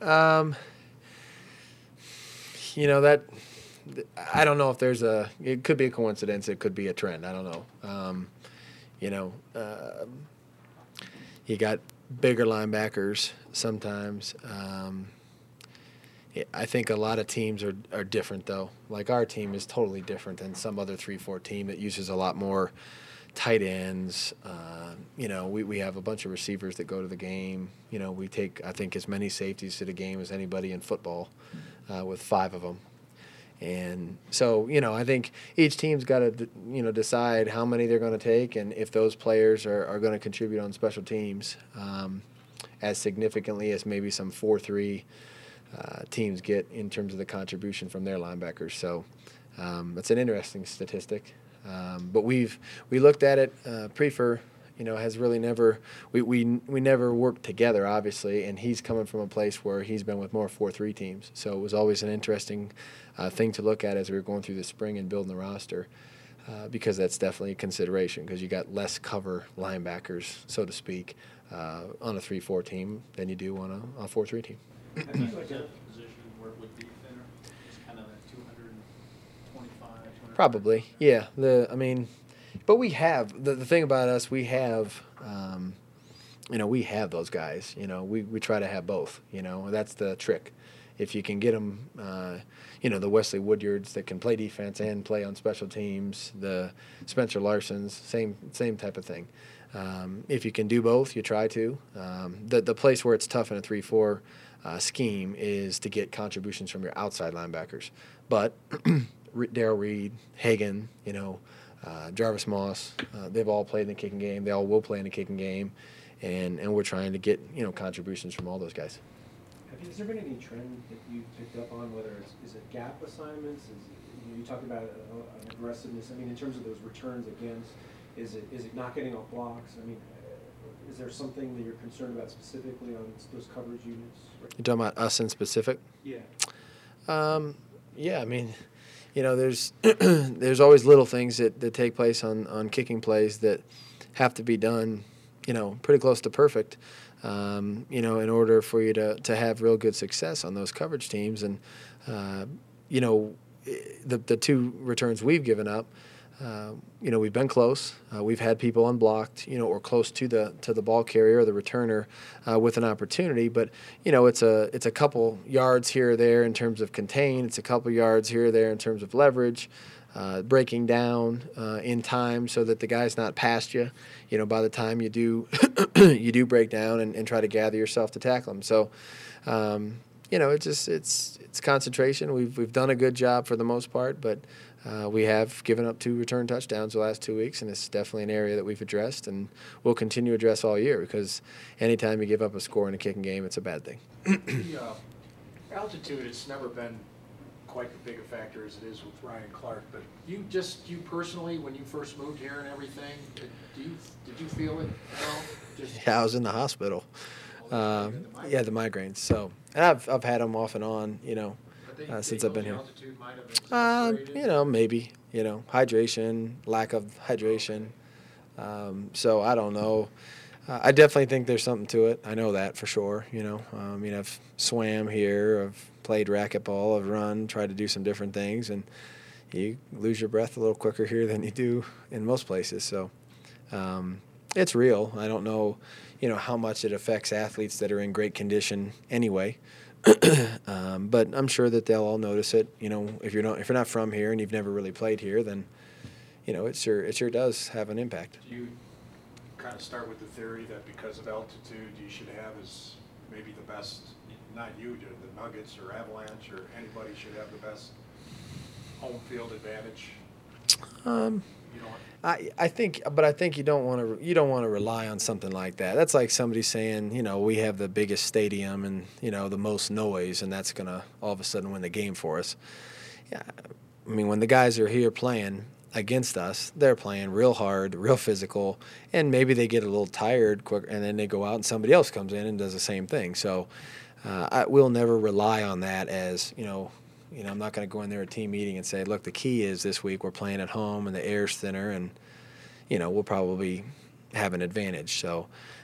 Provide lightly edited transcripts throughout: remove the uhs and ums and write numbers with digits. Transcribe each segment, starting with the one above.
Um, that I don't know if it could be a coincidence. It could be a trend. I don't know. You know, you got bigger linebackers sometimes. I think a lot of teams are different, though. Like our team is totally different than some other 3-4 team that uses a lot more tight ends. We have a bunch of receivers that go to the game. We take, I think, as many safeties to the game as anybody in football with 5 of them. And so, I think each team's got to, decide how many they're going to take and if those players are going to contribute on special teams as significantly as maybe some 4-3 teams get in terms of the contribution from their linebackers. So it's an interesting statistic. But we looked at it. Prefer, has really never we never worked together, obviously, and he's coming from a place where he's been with more 4-3 teams. So it was always an interesting thing to look at as we were going through the spring and building the roster. Because that's definitely a consideration because you got less cover linebackers, so to speak, on a 3-4 team than you do on a 4-3 team. I think like a position where it would be thinner, just kind of that 225, 200. Probably, yeah. But we have the thing about us. We have, we have those guys. We try to have both. That's the trick. If you can get them, the Wesley Woodyards that can play defense and play on special teams, the Spencer Larsons, same type of thing. If you can do both, you try to. The place where it's tough in a 3-4 scheme is to get contributions from your outside linebackers. But Darrell Reed, Hagan, Jarvis Moss, they've all played in the kicking game. They all will play in the kicking game, and we're trying to get contributions from all those guys. Has there been any trend that you've picked up on, whether is it gap assignments? You talked about an aggressiveness. In terms of those returns against, is it not getting off blocks? Is there something that you're concerned about specifically on those coverage units? You're talking about us in specific? Yeah. Yeah, there's there's always little things that take place on kicking plays that have to be done, pretty close to perfect, in order for you to have real good success on those coverage teams. And, the 2 returns we've given up, we've been close. We've had people unblocked, or close to the ball carrier or the returner with an opportunity. But it's a couple yards here or there in terms of contain. It's a couple yards here or there in terms of leverage, breaking down in time so that the guy's not past you. By the time you do you do break down and try to gather yourself to tackle him. So, it's concentration. We've done a good job for the most part, but we have given up 2 return touchdowns the last 2 weeks, and it's definitely an area that we've addressed and we'll continue to address all year because anytime you give up a score in a kicking game, it's a bad thing. The altitude, it's never been quite as big a factor as it is with Ryan Clark, but you personally, when you first moved here and everything, did you feel it at all? Yeah, I was in the hospital. The migraines. So, and I've had them off and on, since I've been here. Maybe, hydration, lack of hydration. So I don't know. I definitely think there's something to it. I know that for sure. I've swam here, I've played racquetball, I've run, tried to do some different things, and you lose your breath a little quicker here than you do in most places. So it's real. I don't know, how much it affects athletes that are in great condition anyway. But I'm sure that they'll all notice it. If you're not from here and you've never really played here, then it sure does have an impact. Do you kind of start with the theory that because of altitude you should have as maybe the best, not you, the Nuggets or Avalanche or anybody should have the best home field advantage? I think you don't want to rely on something like that. That's like somebody saying, we have the biggest stadium and the most noise, and that's gonna all of a sudden win the game for us. Yeah, when the guys are here playing against us, they're playing real hard, real physical, and maybe they get a little tired quick, and then they go out and somebody else comes in and does the same thing. So we'll never rely on that as I'm not going to go in there at a team meeting and say, look, the key is this week we're playing at home and the air's thinner and, we'll probably have an advantage. So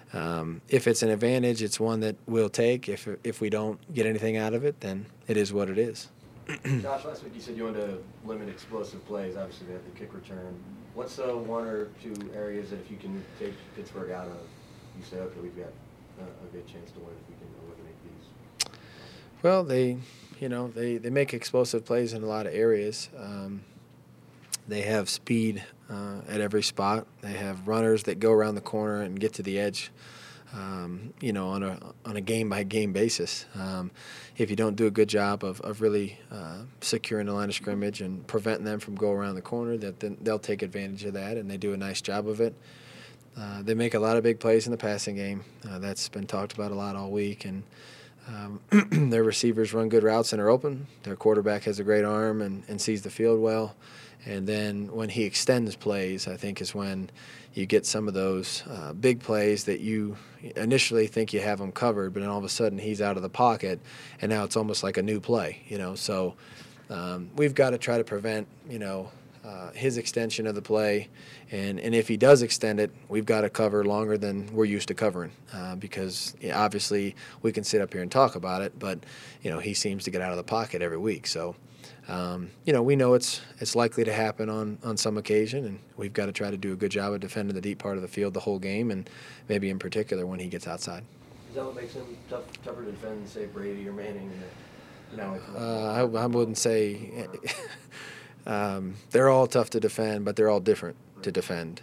If it's an advantage, it's one that we'll take. If we don't get anything out of it, then it is what it is. Josh, last week you said you wanted to limit explosive plays. Obviously, they have the kick return. What's one or two areas that if you can take Pittsburgh out of, you say, okay, we've got a good chance to win if we can eliminate these? Well, they make explosive plays in a lot of areas. They have speed at every spot. They have runners that go around the corner and get to the edge. On a game-by-game basis. If you don't do a good job of really securing the line of scrimmage and preventing them from going around the corner, then they'll take advantage of that, and they do a nice job of it. They make a lot of big plays in the passing game. That's been talked about a lot all week, and their receivers run good routes and are open. Their quarterback has a great arm and sees the field well. And then when he extends plays, I think is when you get some of those big plays that you initially think you have him covered, but then all of a sudden he's out of the pocket, and now it's almost like a new play, So we've got to try to prevent, his extension of the play. And if he does extend it, we've got to cover longer than we're used to covering because obviously we can sit up here and talk about it, but, he seems to get out of the pocket every week. So, we know it's likely to happen on some occasion, and we've got to try to do a good job of defending the deep part of the field the whole game, and maybe in particular when he gets outside. Is that what makes him tougher to defend, say, Brady or Manning? I wouldn't say they're all tough to defend, but they're all different to defend.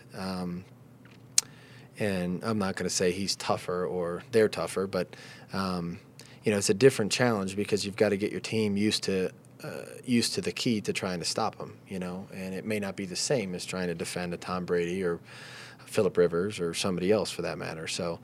And I'm not going to say he's tougher or they're tougher, but it's a different challenge because you've got to get your team used to the key to trying to stop him, and it may not be the same as trying to defend a Tom Brady or Phillip Rivers or somebody else for that matter. So,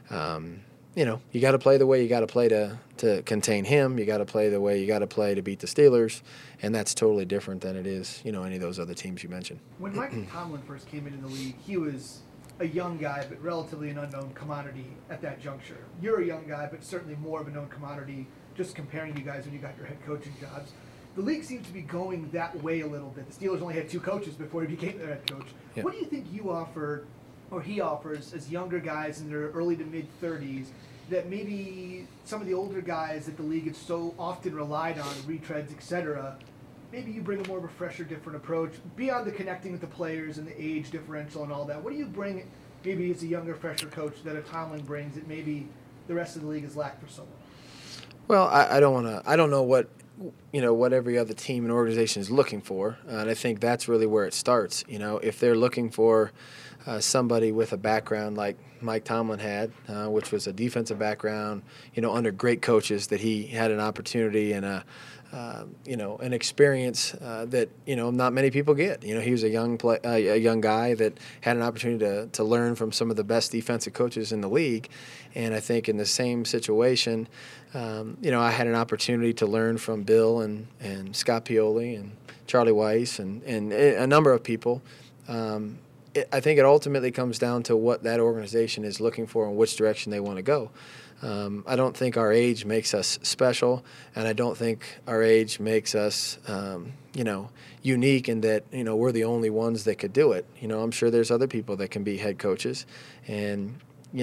you got to play the way you got to play to contain him. You got to play the way you got to play to beat the Steelers, and that's totally different than it is, any of those other teams you mentioned. When Mike Tomlin first came into the league, he was a young guy, but relatively an unknown commodity at that juncture. You're a young guy, but certainly more of a known commodity, just comparing you guys when you got your head coaching jobs. The league seems to be going that way a little bit. The Steelers only had 2 coaches before he became their head coach. Yeah. What do you think you offer, or he offers, as younger guys in their early to mid-30s, that maybe some of the older guys that the league has so often relied on, retreads, etc., maybe you bring a more of a fresher, different approach, beyond the connecting with the players and the age differential and all that? What do you bring, maybe as a younger, fresher coach, that a Tomlin brings that maybe the rest of the league has lacked for so long? Well, I don't know what every other team and organization is looking for, and I think that's really where it starts. If they're looking for somebody with a background like Mike Tomlin had, which was a defensive background, under great coaches, that he had an opportunity and an experience that not many people get. He was a young guy that had an opportunity to learn from some of the best defensive coaches in the league, and I think in the same situation, I had an opportunity to learn from Bill and Scott Pioli and Charlie Weiss and a number of people. I think it ultimately comes down to what that organization is looking for and which direction they want to go. I don't think our age makes us special, and I don't think our age makes us, unique in that, we're the only ones that could do it. I'm sure there's other people that can be head coaches, and,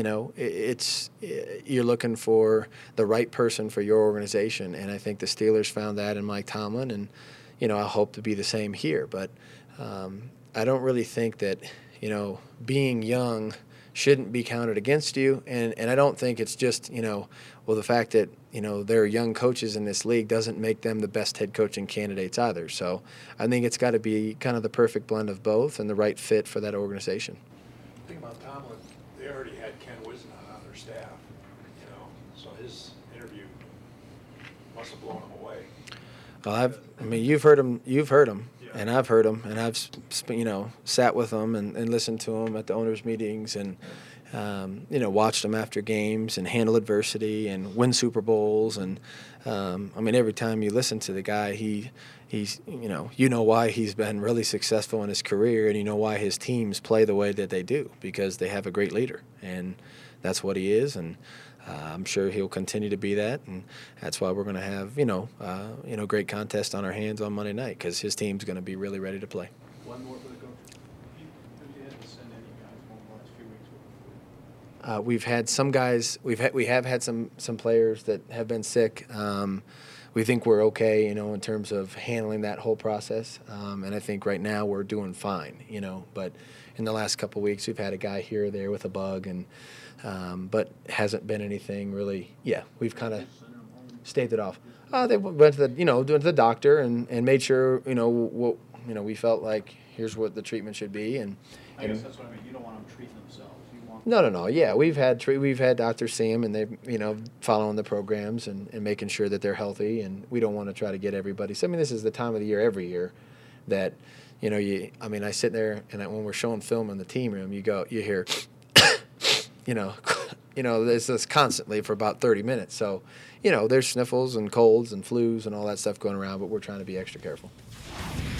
you're looking for the right person for your organization, and I think the Steelers found that in Mike Tomlin, and, I hope to be the same here. But I don't really think that, being young shouldn't be counted against you. And I don't think it's just, the fact that, there are young coaches in this league doesn't make them the best head coaching candidates either. So I think it's got to be kind of the perfect blend of both and the right fit for that organization. The thing about Tomlin, they already had Ken Wisnant on their staff, so his interview must have blown him away. Well, you've heard him, Yeah. and I've heard him, and I've sat with him and listened to him at the owners' meetings, and watched him after games and handle adversity and win Super Bowls, and every time you listen to the guy, he's why he's been really successful in his career, and why his teams play the way that they do, because they have a great leader, and that's what he is, and I'm sure he'll continue to be that, and that's why we're going to have great contest on our hands on Monday night, because his team's going to be really ready to play. One more for the coach. Have you had to send any guys home the last few weeks with We've had some guys. We have had some players that have been sick. We think we're okay, in terms of handling that whole process. And I think right now we're doing fine, But in the last couple of weeks, we've had a guy here or there with a bug, and but hasn't been anything really. Yeah, we've kind of staved it off. They went to the doctor and made sure what we felt like here's what the treatment should be, and I guess that's what I mean, you don't want them treating themselves, you want. no. Yeah, we've had doctors see them, and they following the programs and making sure that they're healthy, and we don't want to try to get everybody. So I mean, this is the time of the year every year that I sit there and when we're showing film in the team room, you hear there's this constantly for about 30 minutes. So there's sniffles and colds and flus and all that stuff going around, but we're trying to be extra careful.